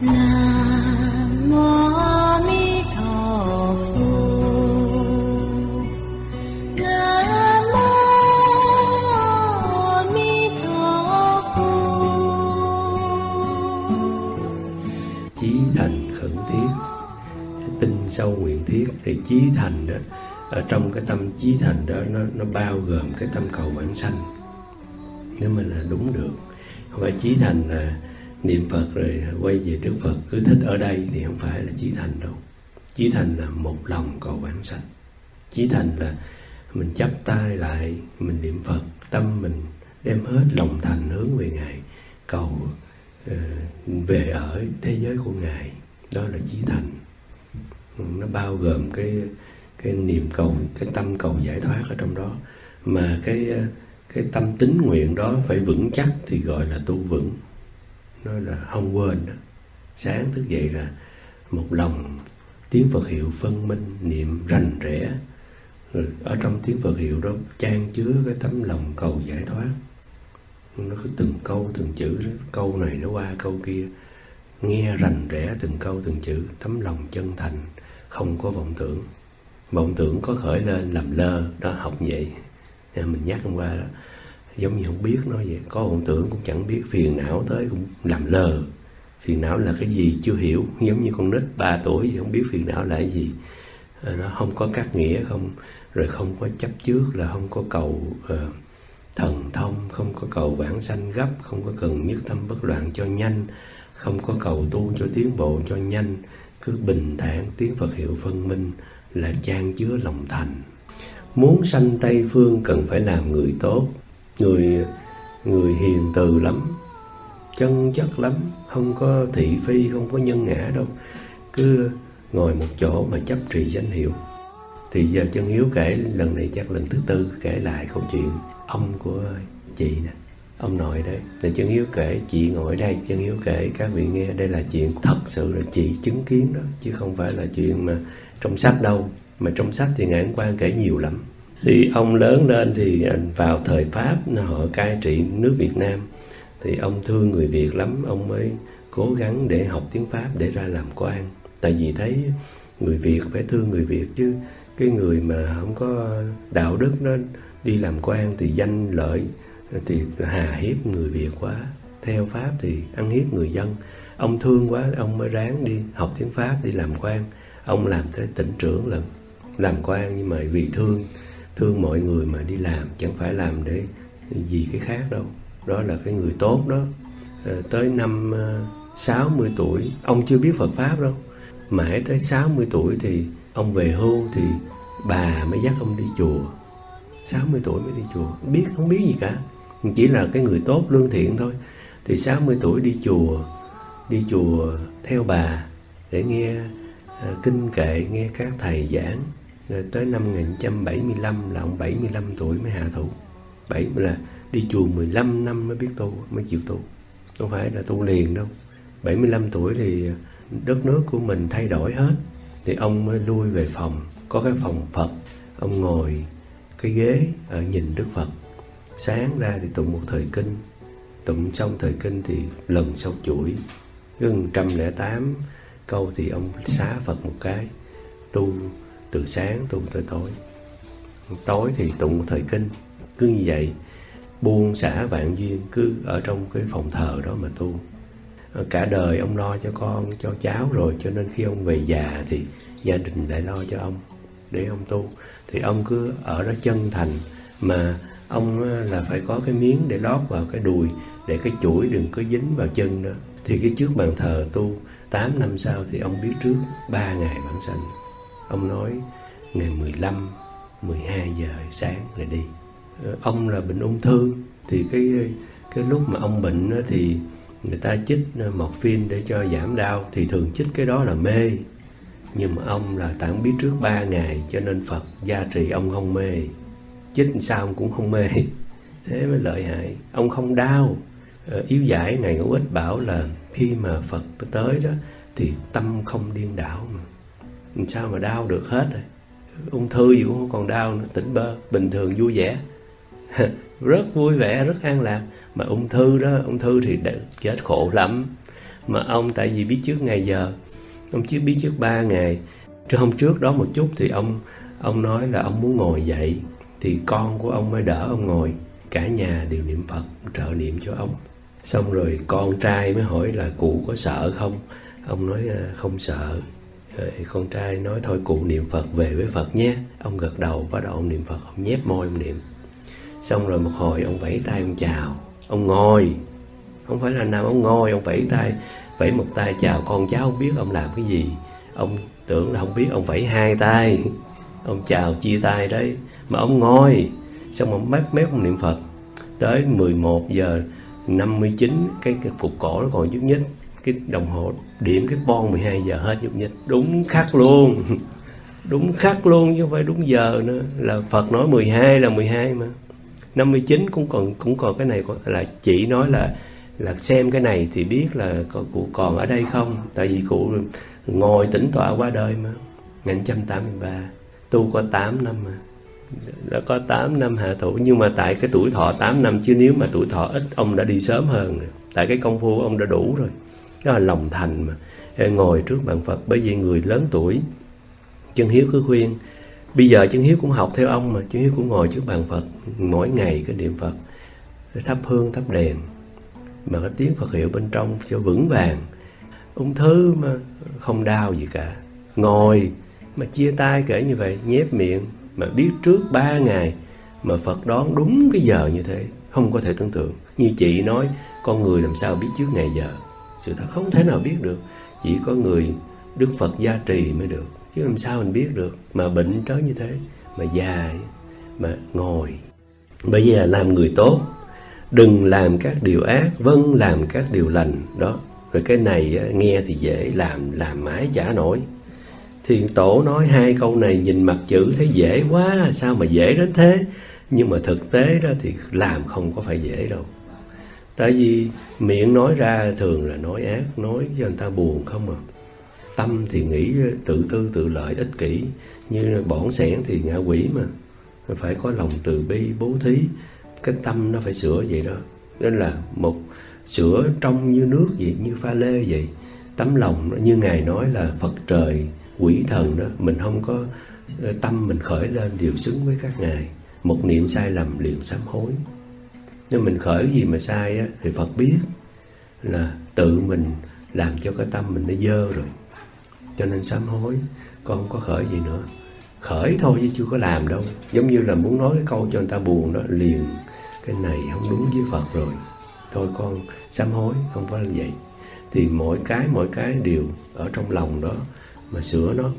Nam mô A Di Đà Phật. Nam mô A Di Đà Phật. Chí thành khẩn thiết, tinh sâu nguyện thiết. Thì chí thành đó, ở trong cái tâm chí thành đó, nó bao gồm cái tâm cầu vãng sanh. Nếu mà là đúng được, không phải chí thành là niệm Phật rồi quay về Đức Phật cứ thích ở đây, thì không phải là chí thành đâu. Chí thành là một lòng cầu vãng sanh. Chí thành là mình chắp tay lại, mình niệm Phật, tâm mình đem hết lòng thành hướng về Ngài, cầu về ở thế giới của Ngài. Đó là chí thành. Nó bao gồm cái niềm cầu, cái tâm cầu giải thoát ở trong đó. Mà cái tâm tín nguyện đó phải vững chắc thì gọi là tu vững. Nó là không quên đó. Sáng thức dậy là một lòng tiếng Phật hiệu phân minh, niệm rành rẽ. Rồi ở trong tiếng Phật hiệu đó chan chứa cái tấm lòng cầu giải thoát. Nó cứ từng câu từng chữ đó, câu này nó qua câu kia, nghe rành rẽ từng câu từng chữ, tấm lòng chân thành, không có vọng tưởng. Vọng tưởng có khởi lên làm lơ, đó học vậy. Mình nhắc hôm qua đó, giống như không biết nó vậy. Có vọng tưởng cũng chẳng biết, phiền não tới cũng làm lơ. Phiền não là cái gì chưa hiểu, giống như con nít 3 tuổi không biết phiền não là cái gì. Nó không có cắt nghĩa, không, rồi không có chấp trước, là không có cầu thần thông, không có cầu vãng sanh gấp, không có cần nhất tâm bất loạn cho nhanh, không có cầu tu cho tiến bộ cho nhanh, cứ bình thản tiếng Phật hiệu phân minh là chan chứa lòng thành. Muốn sanh Tây Phương cần phải làm người tốt, người hiền từ lắm, chân chất lắm, không có thị phi, không có nhân ngã đâu, cứ ngồi một chỗ mà chấp trì danh hiệu. Thì giờ Chân Hiếu kể lần này chắc lần thứ 4 kể lại câu chuyện ông của chị nè, ông nội đấy. Là Chân Hiếu kể, chị ngồi đây, Chân Hiếu kể các vị nghe, đây là chuyện thật sự là chị chứng kiến đó, chứ không phải là chuyện mà trong sách đâu. Mà trong sách thì Ngài Ấn Quang kể nhiều lắm. Thì ông lớn lên thì vào thời Pháp họ cai trị nước Việt Nam, thì ông thương người Việt lắm, ông mới cố gắng để học tiếng Pháp để ra làm quan. Tại vì thấy người Việt phải thương người Việt chứ, cái người mà không có đạo đức nó đi làm quan thì danh lợi, thì hà hiếp người Việt quá. Theo Pháp thì ăn hiếp người dân. Ông thương quá, ông mới ráng đi học tiếng Pháp đi làm quan. Ông làm tới tỉnh trưởng lần, làm quan, nhưng mà vì thương mọi người mà đi làm, chẳng phải làm để vì cái khác đâu. Đó là cái người tốt đó. Tới năm 60 tuổi, ông chưa biết Phật Pháp đâu. Mãi tới 60 tuổi thì ông về hưu, thì bà mới dắt ông đi chùa. 60 tuổi mới đi chùa, không biết gì cả, chỉ là cái người tốt lương thiện thôi. Thì 60 tuổi đi chùa theo bà để nghe kinh kệ, nghe các thầy giảng. Rồi tới năm 1975 là ông 75 tuổi mới hạ thủ. Là đi chùa 15 năm mới biết tu, mới chịu tu, không phải là tu liền đâu. 75 tuổi thì đất nước của mình thay đổi hết, thì ông mới lui về phòng, có cái phòng Phật. Ông ngồi cái ghế ở nhìn Đức Phật. Sáng ra thì tụng một thời kinh, tụng xong thời kinh thì lần sau chuỗi gần 108 câu, thì ông xá Phật một cái, tu từ sáng tu tới tối. Tối thì tụng một thời kinh. Cứ như vậy buông xả vạn duyên, cứ ở trong cái phòng thờ đó mà tu. Cả đời ông lo cho con cho cháu rồi, cho nên khi ông về già thì gia đình lại lo cho ông để ông tu. Thì ông cứ ở đó chân thành, mà ông là phải có cái miếng để lót vào cái đùi, để cái chuỗi đừng có dính vào chân đó. Thì cái trước bàn thờ tu 8 năm sau thì ông biết trước 3 ngày vãng sanh. Ông nói ngày 15, 12 giờ sáng là đi. Ông là bệnh ung thư, thì cái lúc mà ông bệnh đó, thì người ta chích morphine để cho giảm đau, thì thường chích cái đó là mê. Nhưng mà ông là tại ông biết trước 3 ngày, cho nên Phật gia trì ông không mê. Chích sao ông cũng không mê. Thế mới lợi hại. Ông không đau. Yếu giải Ngài Ngũ Ích bảo là khi mà Phật tới đó thì tâm không điên đảo mà. Sao mà đau được hết rồi. Ung thư gì cũng không còn đau nữa, tỉnh bơ, bình thường vui vẻ. Rất vui vẻ, rất an lạc. Mà ung thư đó, ung thư thì chết khổ lắm. Mà ông tại vì biết trước ngày giờ, ông biết trước 3 ngày. Hôm trước đó một chút thì ông nói là ông muốn ngồi dậy, thì con của ông mới đỡ ông ngồi. Cả nhà đều niệm Phật trợ niệm cho ông. Xong rồi con trai mới hỏi là cụ có sợ không? Ông nói không sợ. Rồi con trai nói thôi cụ niệm Phật về với Phật nhé. Ông gật đầu, bắt đầu ông niệm Phật, ông nhép môi ông niệm. Xong rồi một hồi ông vẫy tay ông chào. Ông ngồi, không phải là nằm, ông ngồi, ông vẫy tay, vẫy một tay chào con cháu, không biết ông làm cái gì. Ông tưởng là không biết, ông vẫy 2 tay, ông chào chia tay đấy. Mà ông ngồi, xong ông mép ông niệm Phật. Tới 11 giờ 59, cái phục cổ nó còn nhúc nhích. Cái đồng hồ điểm cái bon 12 giờ hết nhúc nhích. Đúng khắc luôn. Đúng khắc luôn chứ không phải đúng giờ nữa. Là Phật nói 12 là 12 mà. 59 cũng còn cái này là chị nói là xem cái này thì biết là cụ còn ở đây không. Tại vì cụ ngồi tĩnh tọa qua đời mà. 1983, tu có 8 năm mà. Đã có 8 năm hạ thủ. Nhưng mà tại cái tuổi thọ 8 năm, chứ nếu mà tuổi thọ ít ông đã đi sớm hơn rồi. Tại cái công phu ông đã đủ rồi. Đó là lòng thành mà. Ngồi trước bàn Phật. Bởi vì người lớn tuổi, Chân Hiếu cứ khuyên. Bây giờ Chân Hiếu cũng học theo ông mà. Chân Hiếu cũng ngồi trước bàn Phật mỗi ngày cái niệm Phật, thắp hương thắp đèn, mà cái tiếng Phật hiệu bên trong cho vững vàng. Ung thư mà không đau gì cả. Ngồi mà chia tay kể như vậy, nhép miệng, mà biết trước 3 ngày mà Phật đón đúng cái giờ như thế, không có thể tưởng tượng. Như chị nói, con người làm sao biết trước ngày giờ? Sự thật không thể nào biết được. Chỉ có người Đức Phật gia trì mới được, chứ làm sao mình biết được. Mà bệnh tới như thế, mà dài, mà ngồi. Bây giờ làm người tốt, đừng làm các điều ác, vâng làm các điều lành. Đó. Rồi cái này nghe thì dễ, làm mãi chả nổi. Thiền Tổ nói 2 câu này nhìn mặt chữ thấy dễ quá, sao mà dễ đến thế? Nhưng mà thực tế đó thì làm không có phải dễ đâu. Tại vì miệng nói ra thường là nói ác, nói cho người ta buồn không à. Tâm thì nghĩ tự tư tự lợi ích kỷ, như bỏn sẻn thì ngạ quỷ mà. Phải có lòng từ bi bố thí, cái tâm nó phải sửa vậy đó. Nên là một sữa trong như nước vậy, như pha lê vậy. Tấm lòng nó, như Ngài nói là Phật trời quỷ thần đó, mình không có tâm mình khởi lên điều xứng với các ngài. Một niệm sai lầm liền sám hối. Nếu mình khởi gì mà sai á, thì Phật biết là tự mình làm cho cái tâm mình nó dơ rồi, cho nên sám hối. Con không có khởi gì nữa, khởi thôi chứ chưa có làm đâu. Giống như là muốn nói cái câu cho người ta buồn đó, liền cái này không đúng với Phật rồi, thôi con sám hối, không phải là vậy. Thì mỗi cái đều ở trong lòng đó mà sửa nó,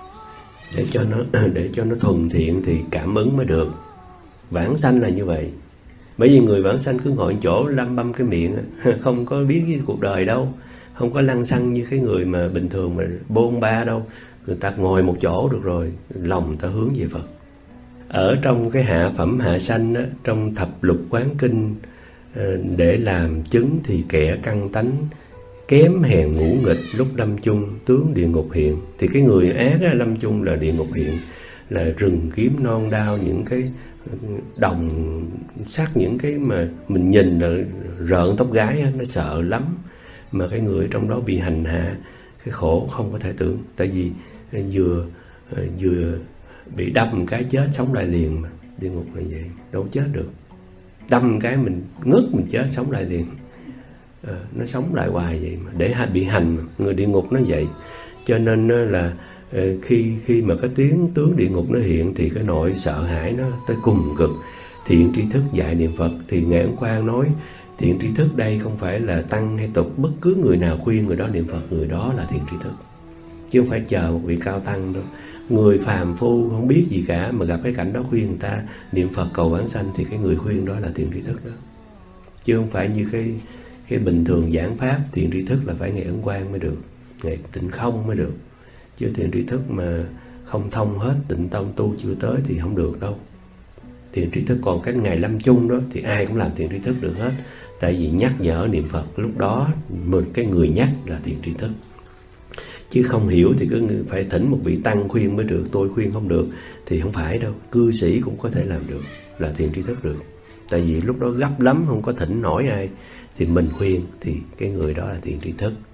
để cho nó thuần thiện thì cảm ứng mới được. Vãng sanh là như vậy. Bởi vì người vãng sanh cứ ngồi chỗ lăm băm cái miệng, không có biết cái cuộc đời đâu, không có lăng xăng như cái người mà bình thường mà bôn ba đâu. Người ta ngồi một chỗ được rồi, lòng ta hướng về Phật. Ở trong cái hạ phẩm hạ sanh á, trong thập lục quán kinh, để làm chứng thì kẻ căn tánh kém hèn ngũ nghịch, lúc lâm chung tướng địa ngục hiện. Thì cái người ác á, lâm chung là địa ngục hiện, là rừng kiếm non đao, những cái đồng sắt, những cái mà mình nhìn là rợn tóc gái á, nó sợ lắm. Mà cái người trong đó bị hành hạ, cái khổ không có thể tưởng. Tại vì vừa bị đâm cái chết sống lại liền mà. Địa ngục là vậy, đâu chết được. Đâm cái mình ngất, mình chết sống lại liền. Nó sống lại hoài vậy mà, để bị hành mà. Người địa ngục nó vậy. Cho nên là khi mà cái tướng địa ngục nó hiện thì cái nỗi sợ hãi nó tới cùng cực. Thiện tri thức dạy niệm Phật thì Ngài Ấn Quang nói thiện tri thức đây không phải là tăng hay tục, bất cứ người nào khuyên người đó niệm Phật, người đó là thiện tri thức, chứ không phải chờ một vị cao tăng đâu. Người phàm phu không biết gì cả mà gặp cái cảnh đó khuyên người ta niệm Phật cầu vãng sanh thì cái người khuyên đó là thiện tri thức đó, chứ không phải như cái bình thường giảng pháp. Thiện tri thức là phải Ngài Ấn Quang mới được, Ngài Tịnh Không mới được, chứ thiện tri thức mà không thông hết Tịnh Tông tu chưa tới thì không được đâu. Thiện tri thức còn cái ngày lâm chung đó thì ai cũng làm thiện tri thức được hết. Tại vì nhắc nhở niệm Phật, lúc đó cái người nhắc là thiện tri thức. Chứ không hiểu thì cứ phải thỉnh một vị tăng khuyên mới được, tôi khuyên không được thì không phải đâu. Cư sĩ cũng có thể làm được, là thiện tri thức được. Tại vì lúc đó gấp lắm, không có thỉnh nổi ai thì mình khuyên thì cái người đó là thiện tri thức.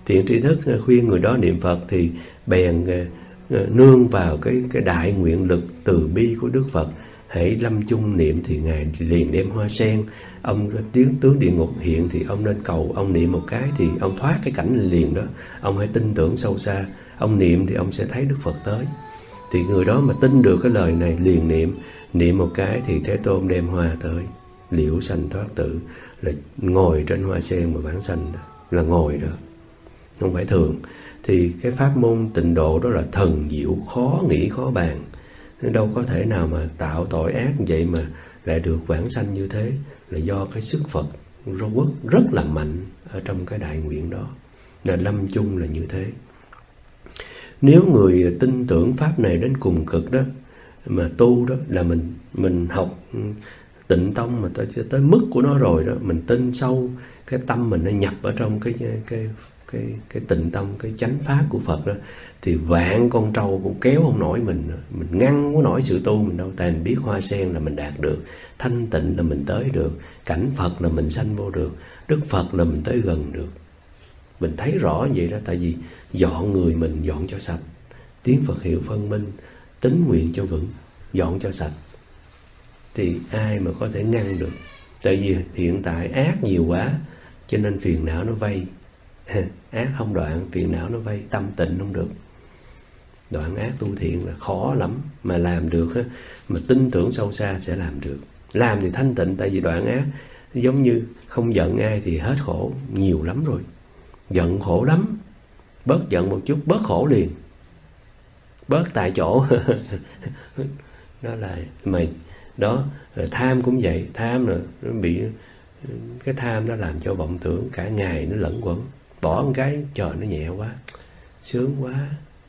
Thiện tri thức khuyên người đó niệm Phật thì bèn nương vào cái đại nguyện lực từ bi của Đức Phật. Hãy lâm chung niệm thì Ngài liền đem hoa sen. Ông tướng địa ngục hiện thì ông nên cầu, ông niệm một cái thì ông thoát cái cảnh liền đó. Ông hãy tin tưởng sâu xa, ông niệm thì ông sẽ thấy Đức Phật tới. Thì người đó mà tin được cái lời này liền niệm một cái thì Thế Tôn đem hoa tới. Liễu sanh thoát tử, là ngồi trên hoa sen mà vãng sanh đó, là ngồi đó, không phải thường. Thì cái pháp môn tịnh độ đó là thần diệu, khó nghĩ khó bàn. Đâu có thể nào mà tạo tội ác như vậy mà lại được vãng sanh như thế, là do cái sức Phật rất là mạnh ở trong cái đại nguyện đó. Là lâm chung là như thế. Nếu người tin tưởng pháp này đến cùng cực đó, mà tu đó, là mình học Tịnh Tông mà tới mức của nó rồi đó, mình tin sâu, cái tâm mình nó nhập ở trong cái Tịnh Tông, cái chánh pháp của Phật đó, thì vạn con trâu cũng kéo không nổi mình ngăn không nổi sự tu mình đâu. Tại mình biết hoa sen là mình đạt được, thanh tịnh là mình tới được, cảnh Phật là mình sanh vô được, Đức Phật là mình tới gần được. Mình thấy rõ vậy đó. Tại vì dọn người mình dọn cho sạch, tiếng Phật hiệu phân minh, tín nguyện cho vững, dọn cho sạch, thì ai mà có thể ngăn được. Tại vì hiện tại ác nhiều quá, cho nên phiền não nó vây. Ác không đoạn, phiền não nó vây, tâm tịnh không được. Đoạn ác tu thiện là khó lắm, mà làm được á, mà tin tưởng sâu xa sẽ làm được. Làm thì thanh tịnh, tại vì đoạn ác giống như không giận ai thì hết khổ nhiều lắm rồi. Giận khổ lắm, bớt giận một chút bớt khổ liền, bớt tại chỗ. Đó là mày đó. Rồi tham cũng vậy, tham là nó bị cái tham nó làm cho vọng tưởng cả ngày nó lẫn quẩn. Bỏ một cái trời nó nhẹ quá, sướng quá,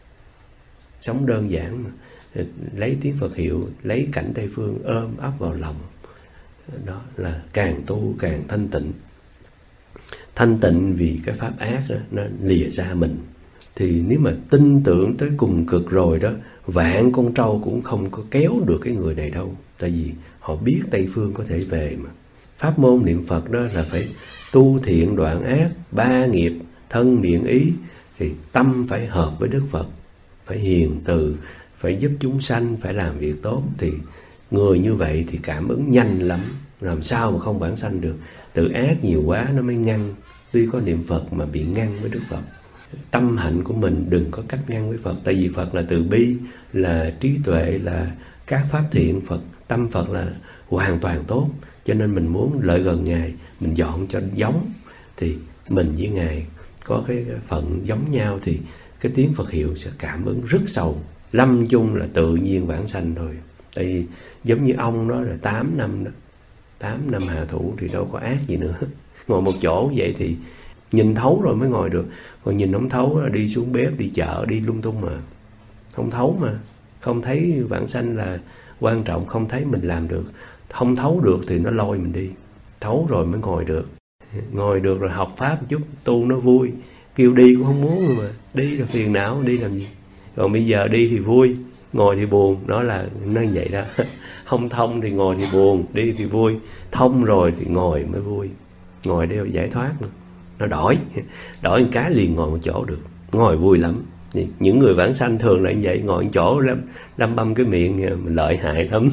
sống đơn giản mà. Lấy tiếng Phật hiệu, lấy cảnh Tây Phương ôm ấp vào lòng, đó là càng tu càng thanh tịnh. Thanh tịnh vì cái pháp ác đó, nó lìa xa mình. Thì nếu mà tin tưởng tới cùng cực rồi đó, vạn con trâu cũng không có kéo được cái người này đâu. Tại vì họ biết Tây Phương có thể về mà. Pháp môn niệm Phật đó là phải tu thiện đoạn ác, ba nghiệp, thân miệng ý. Thì tâm phải hợp với Đức Phật, phải hiền từ, phải giúp chúng sanh, phải làm việc tốt. Thì người như vậy thì cảm ứng nhanh lắm, làm sao mà không vãng sanh được. Tự ác nhiều quá nó mới ngăn. Tuy có niệm Phật mà bị ngăn với Đức Phật. Tâm hạnh của mình đừng có cách ngăn với Phật. Tại vì Phật là từ bi, là trí tuệ, là các pháp thiện. Tâm Phật là hoàn toàn tốt. Cho nên mình muốn lợi gần Ngài, mình dọn cho giống. Thì mình với Ngài có cái phận giống nhau, thì cái tiếng Phật hiệu sẽ cảm ứng rất sâu. Lâm chung là tự nhiên vãng sanh thôi. Tại vì giống như ông đó là 8 năm đó, 8 năm hạ thủ thì đâu có ác gì nữa. Ngồi một chỗ vậy thì nhìn thấu rồi mới ngồi được. Còn nhìn không thấu là đi xuống bếp, đi chợ, đi lung tung mà. Không thấu mà. Không thấy vãng sanh là quan trọng, không thấy mình làm được. Không thấu được thì nó lôi mình đi. Thấu rồi mới ngồi được. Ngồi được rồi học pháp một chút, tu nó vui. Kêu đi cũng không muốn mà. Đi là phiền não, đi làm gì. Còn bây giờ đi thì vui, ngồi thì buồn. Nó như vậy đó. Không thông thì ngồi thì buồn, đi thì vui. Thông rồi thì ngồi mới vui. Ngồi để giải thoát mà. Nó đổi một cái liền ngồi một chỗ được. Ngồi vui lắm. Những người vãng sanh thường là như vậy. Ngồi một chỗ lăm băm cái miệng, lợi hại lắm.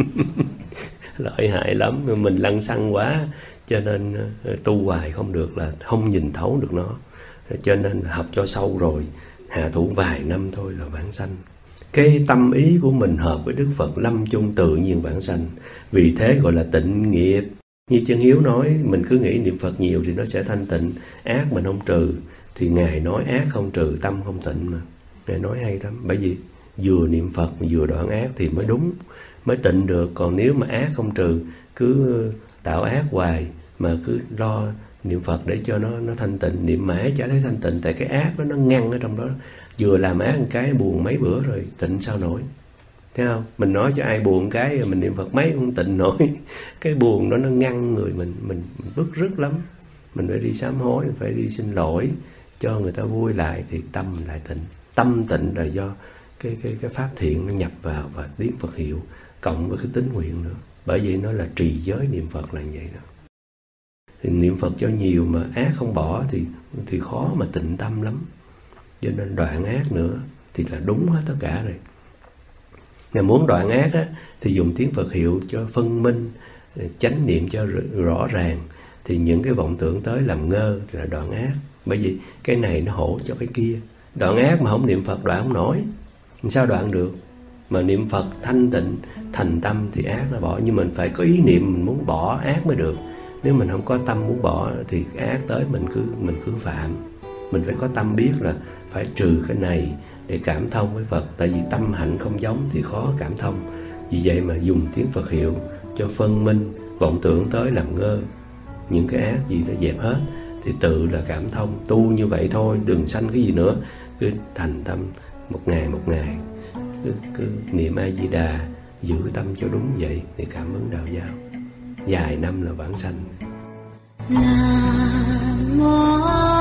Lợi hại lắm. Mình lăng xăng quá, cho nên tu hoài không được, là không nhìn thấu được nó. Cho nên học cho sâu rồi, hạ thủ vài năm thôi là vãng sanh. Cái tâm ý của mình hợp với Đức Phật, lâm chung tự nhiên vãng sanh. Vì thế gọi là tịnh nghiệp. Như Chân Hiếu nói, mình cứ nghĩ niệm Phật nhiều thì nó sẽ thanh tịnh, ác mình không trừ. Thì Ngài nói ác không trừ, tâm không tịnh mà. Ngài nói hay lắm. Bởi vì vừa niệm Phật vừa đoạn ác thì mới đúng, mới tịnh được. Còn nếu mà ác không trừ, cứ tạo ác hoài, mà cứ lo niệm Phật để cho nó thanh tịnh, niệm mãi chả thấy thanh tịnh. Tại cái ác đó nó ngăn ở trong đó. Vừa làm ác một cái buồn mấy bữa rồi, tịnh sao nổi. Thấy không? Mình nói cho ai buồn cái mình niệm Phật mấy cũng tịnh nổi. Cái buồn đó nó ngăn người mình bức rứt lắm. Mình phải đi sám hối, mình phải đi xin lỗi cho người ta vui lại thì tâm mình lại tịnh. Tâm tịnh là do cái pháp thiện nó nhập vào và tiếng Phật hiệu cộng với cái tín nguyện nữa. Bởi vậy nó là trì giới niệm Phật là như vậy đó. Thì niệm Phật cho nhiều mà ác không bỏ thì khó mà tịnh tâm lắm. Cho nên đoạn ác nữa thì là đúng hết tất cả rồi. Mà muốn đoạn ác á, thì dùng tiếng Phật hiệu cho phân minh, chánh niệm cho rõ ràng, thì những cái vọng tưởng tới làm ngơ thì là đoạn ác. Bởi vì cái này nó hỗ cho cái kia. Đoạn ác mà không niệm Phật đoạn không nổi, sao đoạn được? Mà niệm Phật thanh tịnh thành tâm thì ác nó bỏ. Nhưng mình phải có ý niệm mình muốn bỏ ác mới được. Nếu mình không có tâm muốn bỏ thì ác tới mình cứ phạm. Mình phải có tâm biết là phải trừ cái này để cảm thông với Phật. Tại vì tâm hạnh không giống thì khó cảm thông. Vì vậy mà dùng tiếng Phật hiệu cho phân minh, vọng tưởng tới làm ngơ, những cái ác gì nó dẹp hết, thì tự là cảm thông. Tu như vậy thôi, đừng sanh cái gì nữa. Cứ thành tâm một ngày cứ niệm A Di Đà, giữ tâm cho đúng vậy thì cảm ứng đạo giáo. Vài năm là vãng sanh. Nam mô